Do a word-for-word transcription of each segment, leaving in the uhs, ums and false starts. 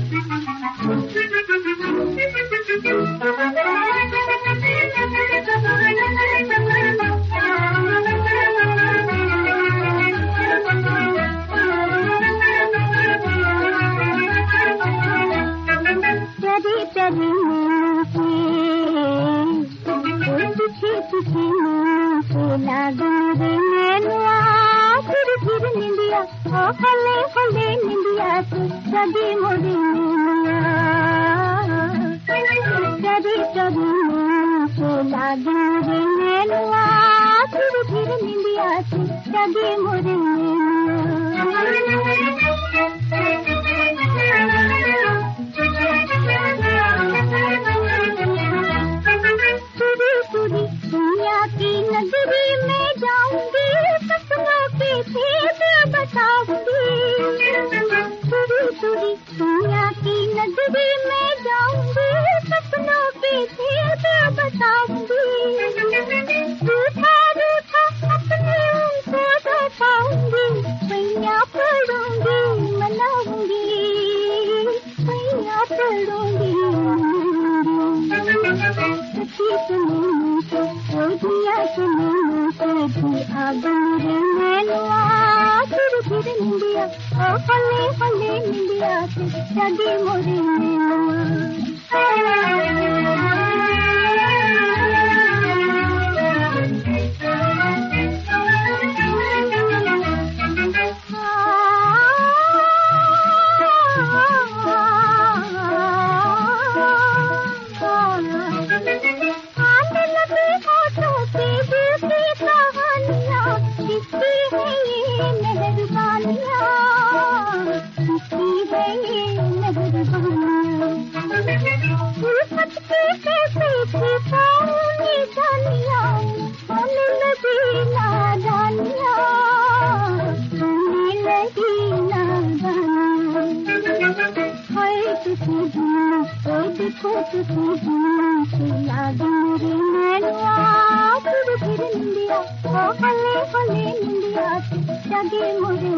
हले हले निंदिया कभी मोरी कभी कभी सोला दूरी नैनुआ फिर फिर निंदिया कभी मोरी पूरी दुनिया की नगरी में जाऊंगी सपनों के भेद बताऊंगी पूरी पूरी दुनिया की नगरी में जाऊंगी सपनों के भेद बताऊंगी रूठा रूठा अपने उनको दिखाऊंगी पैया पढ़ूंगी मनाऊंगी पैया पढ़ूंगी दिया फिर फिर निंदिया हले हले निंदिया जगी मोरी देखो दूरी नैनुआ फिर फिर निंदिया हले हले निंदिया जगे मोरे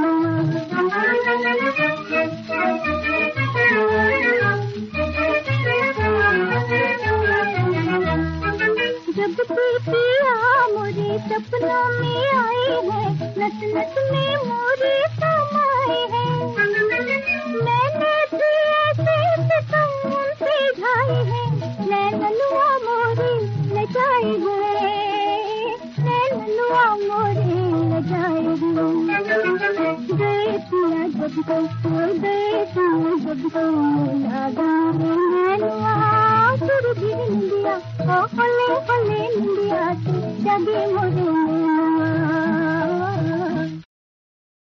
जब पिया मोरे सपनों में आए हैं नस नस में मोरे समाए हैं मैंने नैनुआ मोरे लजाए हुए नैनुआ मोरे लजाए हुए गए पिया जब गए गए पिया जब गए नैनुआ फिर भी निंदिया हले हले निंदिया जगे मोरे